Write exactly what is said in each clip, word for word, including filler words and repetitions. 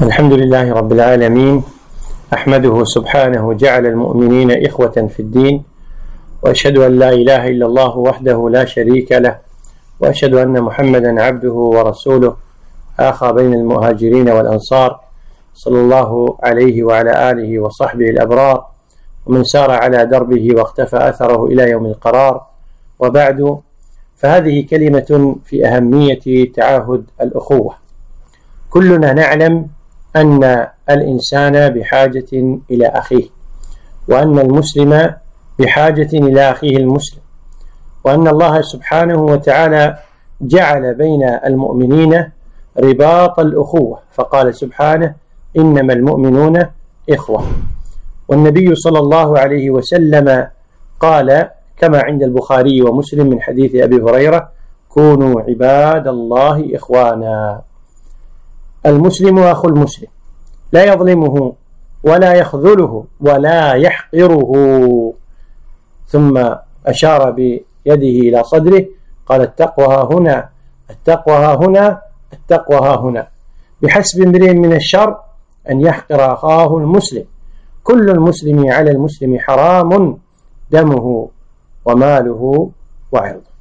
الحمد لله رب العالمين، أحمده سبحانه جعل المؤمنين إخوة في الدين، وأشهد أن لا إله إلا الله وحده لا شريك له، وأشهد أن محمدا عبده ورسوله آخى بين المهاجرين والأنصار، صلى الله عليه وعلى آله وصحبه الأبرار، ومن سار على دربه واقتفى أثره إلى يوم القرار. وبعد، فهذه كلمة في أهمية تعاهد الأخوة. كلنا نعلم أن الإنسان بحاجة إلى أخيه، وأن المسلم بحاجة إلى أخيه المسلم، وأن الله سبحانه وتعالى جعل بين المؤمنين رباط الأخوة، فقال سبحانه: إنما المؤمنون إخوة. والنبي صلى الله عليه وسلم قال كما عند البخاري ومسلم من حديث أبي هريرة: كونوا عباد الله إخوانا. المسلم أخو المسلم، لا يظلمه ولا يخذله ولا يحقره. ثم أشار بيده إلى صدره قال: التقوى هنا، التقوى هنا، التقوى هنا. بحسب امرئ من الشر أن يحقر أخاه المسلم. كل المسلم على المسلم حرام، دمه وماله وعرضه.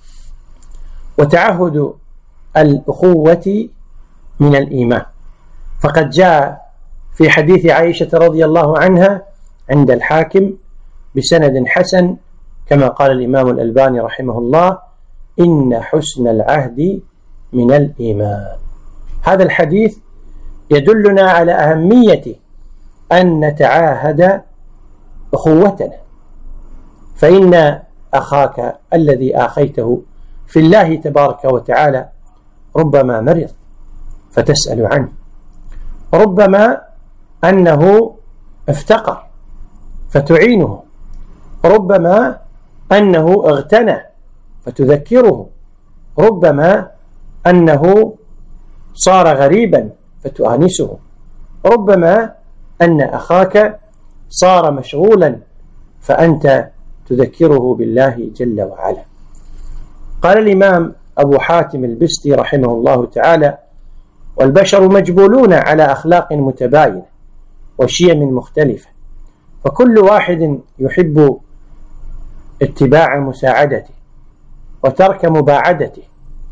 وتعهد الأخوة من الإيمان، فقد جاء في حديث عائشة رضي الله عنها عند الحاكم بسند حسن كما قال الإمام الألباني رحمه الله: إن حسن العهد من الإيمان. هذا الحديث يدلنا على أهمية أن نتعاهد أخوتنا، فإن أخاك الذي آخيته في الله تبارك وتعالى ربما مرض فتسأل عنه، ربما أنه افتقر فتعينه، ربما أنه اغتنى فتذكره، ربما أنه صار غريبا فتؤانسه، ربما أن أخاك صار مشغولا فأنت تذكره بالله جل وعلا. قال الإمام أبو حاتم البستي رحمه الله تعالى: والبشر مجبولون على أخلاق متباينة وشيم مختلفة، فكل واحد يحب اتباع مساعدته وترك مباعدته،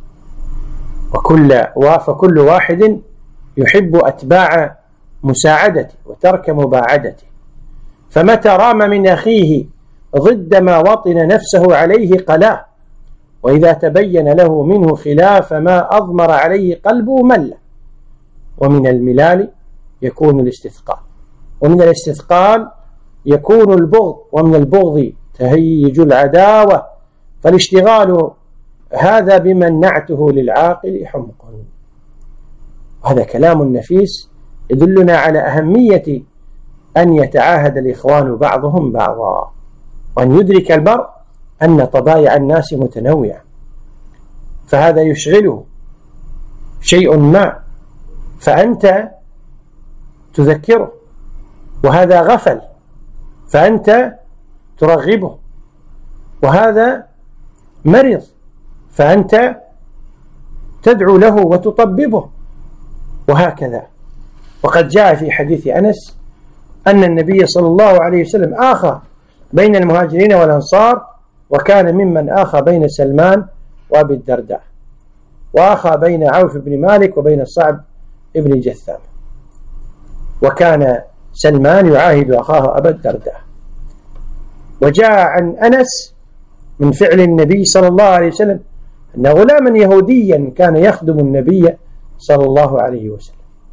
وكل فكل واحد يحب أتباع مساعدته وترك مباعدته، فمتى رام من أخيه ضد ما وطن نفسه عليه قلاه، وإذا تبين له منه خلاف ما أضمر عليه قلبه مله. ومن الملال يكون الاستثقال، ومن الاستثقال يكون البغض، ومن البغض تهيج العداوة، فالاشتغال هذا بمن نعته للعاقل حمق. هذا كلام نفيس يدلنا على أهمية أن يتعاهد الإخوان بعضهم بعضا، وأن يدرك المرء أن طبايع الناس متنوعة، فهذا يشغله شيء ما فأنت تذكره، وهذا غفل فأنت ترغبه، وهذا مرض فأنت تدعو له وتطببه، وهكذا. وقد جاء في حديث أنس أن النبي صلى الله عليه وسلم آخى بين المهاجرين والأنصار، وكان ممن آخى بين سلمان وأبي الدرداء، وآخى بين عوف بن مالك وبين صعب ابن جثام، وكان سلمان يعاهد أخاه أبا الدرداء. وجاء عن أنس من فعل النبي صلى الله عليه وسلم أن غلاما يهوديا كان يخدم النبي صلى الله عليه وسلم،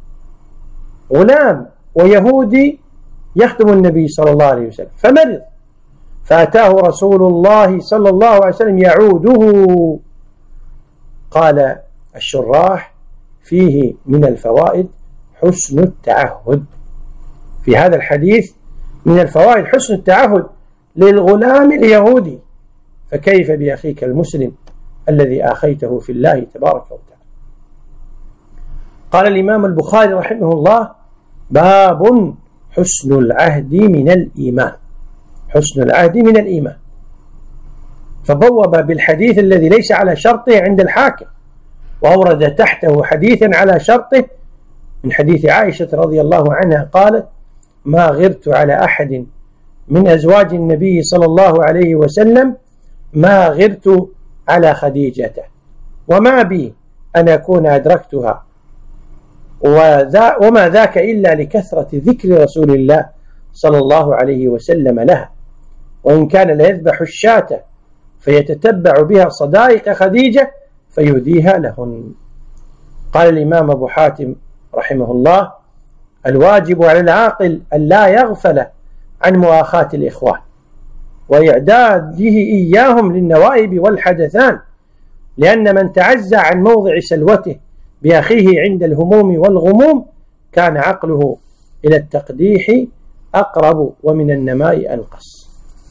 غلام ويهودي يخدم النبي صلى الله عليه وسلم، فمرض فأتاه رسول الله صلى الله عليه وسلم يعوده. قال الشراح: فيه من الفوائد حسن التعهد. في هذا الحديث من الفوائد حسن التعهد للغلام اليهودي، فكيف بأخيك المسلم الذي آخيته في الله تبارك وتعالى. قال الإمام البخاري رحمه الله: باب حسن العهد من الإيمان. حسن العهد من الإيمان، فبوب بالحديث الذي ليس على شرطه عند الحاكم، وأورد تحته حديثا على شرطه من حديث عائشة رضي الله عنها قالت: ما غرت على أحد من أزواج النبي صلى الله عليه وسلم ما غرت على خديجة، وما بي أن أكون أدركتها، وما ذاك إلا لكثرة ذكر رسول الله صلى الله عليه وسلم لها، وإن كان ليذبح الشاة فيتتبع بها صدائق خديجة فيهديها لهن. قال الإمام أبو حاتم رحمه الله: الواجب على العاقل أن لا يغفل عن مؤاخاة الإخوان وإعداده إياهم للنوائب والحدثان، لأن من تعزى عن موضع سلوته بأخيه عند الهموم والغموم كان عقله إلى التقديح أقرب ومن النماء أنقص.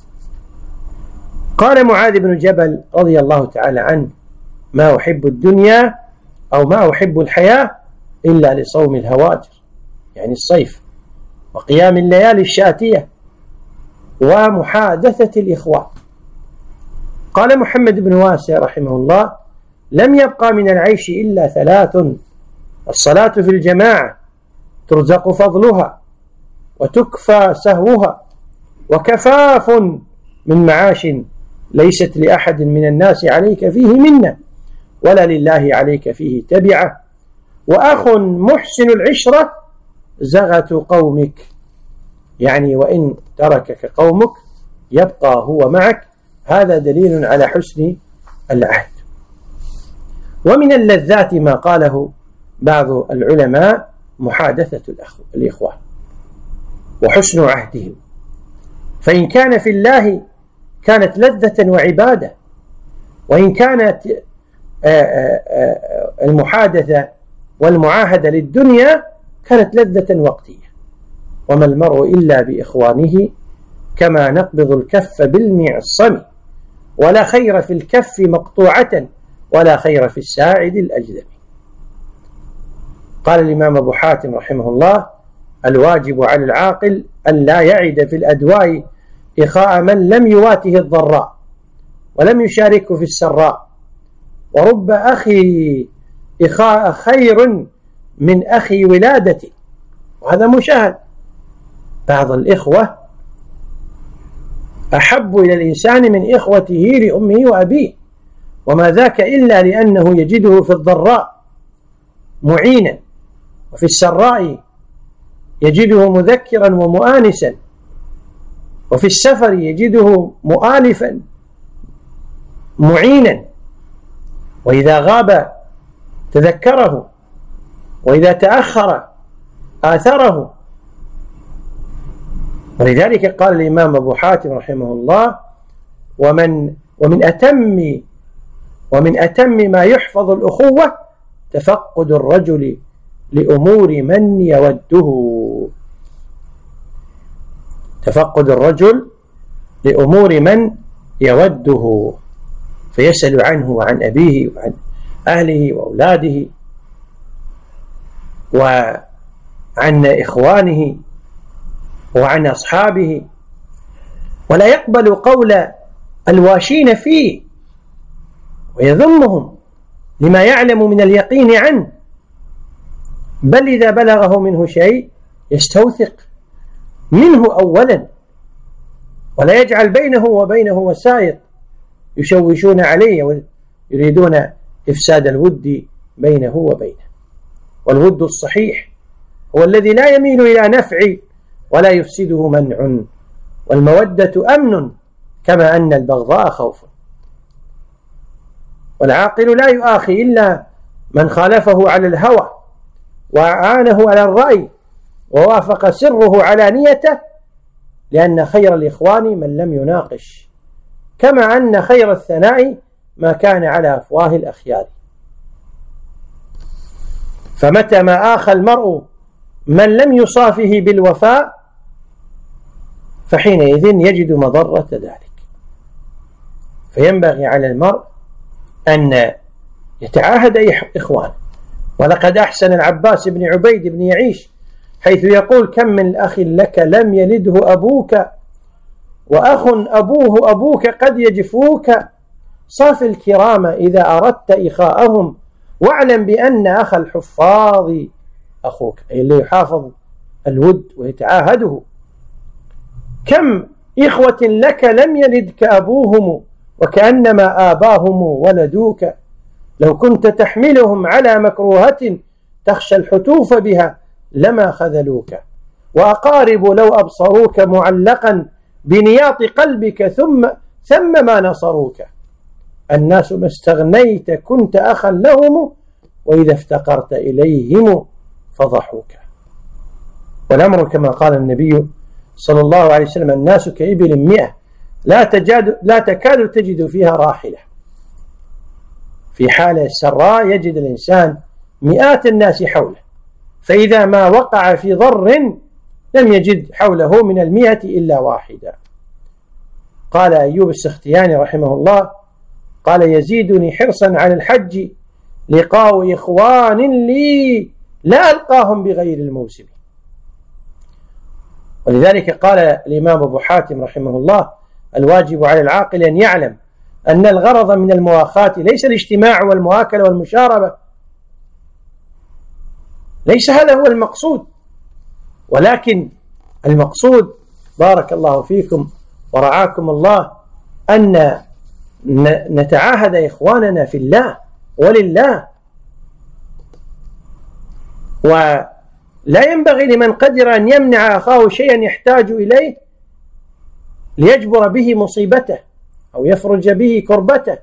قال معاذ بن جبل رضي الله تعالى عنه: ما أحب الدنيا أو ما أحب الحياة إلا لصوم الهواجر، يعني الصيف، وقيام الليالي الشاتية، ومحادثة الإخوان. قال محمد بن واسع رحمه الله: لم يبقى من العيش إلا ثلاث: الصلاة في الجماعة ترزق فضلها وتكفى سهوها، وكفاف من معاش ليست لأحد من الناس عليك فيه منة ولا لله عليك فيه تبعة، وأخ محسن العشرة زغة قومك، يعني وإن تركك قومك يبقى هو معك. هذا دليل على حسن العهد. ومن اللذات ما قاله بعض العلماء محادثة الإخوان وحسن عهدهم، فإن كان في الله كانت لذة وعبادة، وإن كانت المحادثة والمعاهدة للدنيا كانت لذة وقتية. وما المرء إلا بإخوانه كما نقبض الكف بالمعصم، ولا خير في الكف مقطوعة ولا خير في الساعد الأجدم. قال الإمام أبو حاتم رحمه الله: الواجب على العاقل أن لا يعد في الأدواء إخاء من لم يواته الضراء ولم يشاركه في السراء، ورب أخي إخاء خير من أخي ولادتي. وهذا مشاهد، بعض الإخوة أحب إلى الإنسان من إخوته لأمه وأبيه، وما ذاك إلا لأنه يجده في الضراء معينا، وفي السراء يجده مذكرا ومؤانسا، وفي السفر يجده مؤالفا معينا، وإذا غاب تذكره، وإذا تأخر آثره. ولذلك قال الإمام أبو حاتم رحمه الله: ومن ومن أتم ومن أتم ما يحفظ الأخوة تفقد الرجل لأمور من يوده تفقد الرجل لأمور من يوده فيسأل عنه وعن أبيه وعن أهله وأولاده وعن إخوانه وعن أصحابه، ولا يقبل قول الواشين فيه ويذمهم لما يعلم من اليقين عنه، بل إذا بلغه منه شيء يستوثق منه أولا، ولا يجعل بينه وبينه وسائط يشوشون عليه ويريدون إفساد الود بينه وبينه. والود الصحيح هو الذي لا يميل إلى نفع ولا يفسده منع، والمودة أمن كما أن البغضاء خوف. والعاقل لا يؤاخي إلا من خالفه على الهوى وأعانه على الرأي ووافق سره على نيته، لأن خير الإخوان من لم يناقش، كما أن خير الثناء ما كان على أفواه الأخيار. فمتى ما آخى المرء من لم يصافه بالوفاء فحينئذ يجد مضرة ذلك. فينبغي على المرء أن يتعاهد إخوانه. ولقد أحسن العباس بن عبيد بن يعيش حيث يقول: كم من أخ لك لم يلده أبوك، وأخ أبوه أبوك قد يجفوك، صاف الكرام إذا أردت إخاءهم، واعلم بأن أخ الحفاظ أخوك، أي اللي يحافظ الود ويتعاهده. كم إخوة لك لم يلدك أبوهم وكأنما آباهم ولدوك، لو كنت تحملهم على مكروهة تخشى الحتوف بها لما خذلوك، وأقارب لو أبصروك معلقا بنياط قلبك ثم ثم ما نصروك، الناس ما استغنيت كنت أخا لهم وإذا افتقرت إليهم فضحوك. والأمر كما قال النبي صلى الله عليه وسلم: الناس كإبل مئة لا, تجاد لا تكاد تجد فيها راحلة. في حالة السراء يجد الإنسان مئات الناس حوله، فإذا ما وقع في ضر لم يجد حوله من المئة إلا واحدا. قال أيوب السختياني رحمه الله: قال: يزيدني حرصا على الحج لقاء إخوان لي لا ألقاهم بغير الموسم. ولذلك قال الإمام أبو حاتم رحمه الله: الواجب على العاقل أن يعلم أن الغرض من المواخاة ليس الاجتماع والمؤاكلة والمشاربة، ليس هذا هو المقصود، ولكن المقصود بارك الله فيكم ورعاكم الله أن نتعاهد إخواننا في الله ولله. ولا ينبغي لمن قدر أن يمنع أخاه شيئا يحتاج إليه ليجبر به مصيبته أو يفرج به كربته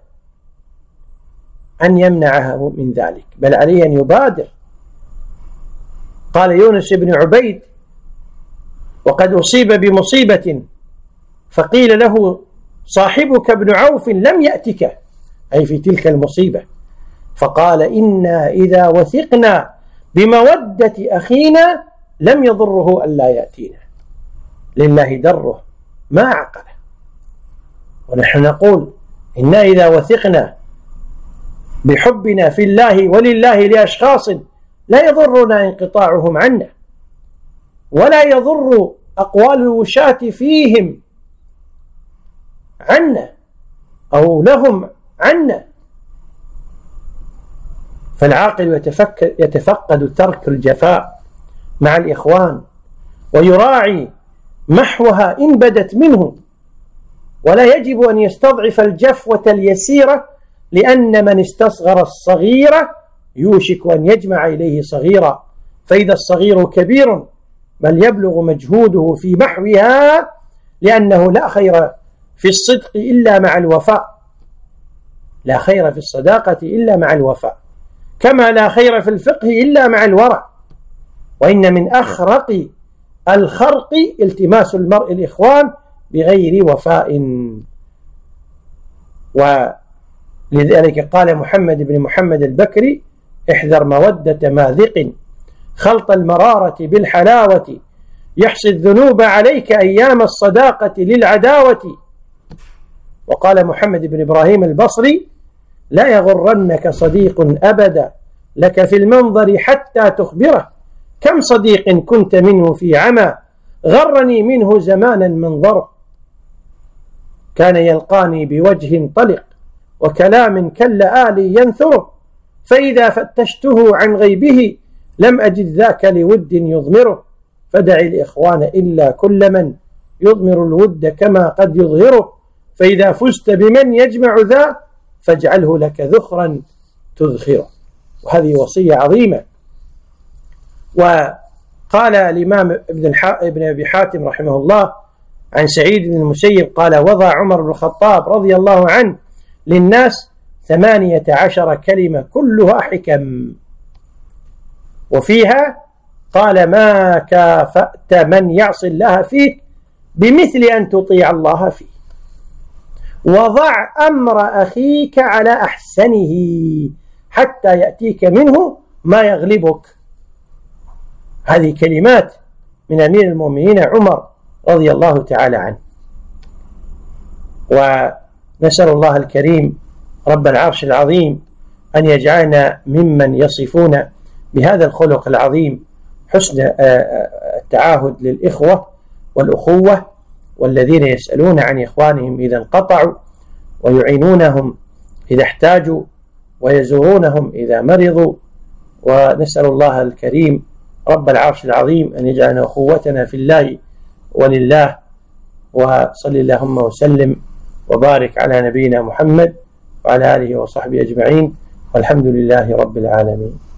أن يمنعه من ذلك، بل عليه أن يبادر. قال يونس بن عبيد: وقد أصيب بمصيبة فقيل له صاحبك ابن عوف لم يأتك، أي في تلك المصيبة، فقال: إنا إذا وثقنا بمودة أخينا لم يضره ألا يأتينا، لله دره ما عقله. ونحن نقول: إنا إذا وثقنا بحبنا في الله ولله لأشخاص لا يضرنا انقطاعهم عنا، ولا يضر أقوال الوشاة فيهم عنا أو لهم عنا. فالعاقل يتفقد ترك الجفاء مع الإخوان ويراعي محوها إن بدت منه، ولا يجب أن يستضعف الجفوة اليسيرة، لأن من استصغر الصغيرة يوشك أن يجمع إليه صغيرا، فإذا الصغير كبير بل يبلغ مجهوده في محوها، لأنه لا خير في الصدق إلا مع الوفاء، لا خير في الصداقة إلا مع الوفاء، كما لا خير في الفقه إلا مع الورع. وإن من أخرق الخرق التماس المرء الإخوان بغير وفاء. ولذلك قال محمد بن محمد البكري: احذر مودة ماذق خلط المرارة بالحلاوة، يحصي الذنوب عليك أيام الصداقة للعداوة. وقال محمد بن إبراهيم البصري: لا يغرنك صديق أبدا لك في المنظر حتى تخبره، كم صديق كنت منه في عمى غرني منه زمانا منظره، كان يلقاني بوجه طلق وكلام كاللآلي ينثره، فإذا فتشته عن غيبه لم أجد ذاك لود يضمره، فدع الإخوان إلا كل من يضمر الود كما قد يظهره، فإذا فزت بمن يجمع ذا فاجعله لك ذخرا تذخره. وهذه وصية عظيمة. وقال الإمام ابن, ابن أبي حاتم رحمه الله عن سعيد بن المسيب قال: وضع عمر بن الخطاب رضي الله عنه للناس ثمانية عشر كلمة كلها حكم، وفيها قال: ما كافأت من يعصي الله فيك بمثل أن تطيع الله فيه، وضع أمر أخيك على أحسنه حتى يأتيك منه ما يغلبك. هذه كلمات من أمير المؤمنين عمر رضي الله تعالى عنه. ونسأل الله الكريم رب العرش العظيم أن يجعلنا ممن يصفون بهذا الخلق العظيم، حسن التعاهد للإخوة والأخوة، والذين يسألون عن إخوانهم إذا انقطعوا، ويعينونهم إذا احتاجوا، ويزورونهم إذا مرضوا. ونسأل الله الكريم رب العرش العظيم أن يجعلنا أخوتنا في الله ولله. وصل اللهم وسلم وبارك على نبينا محمد وعلى آله وصحبه أجمعين، والحمد لله رب العالمين.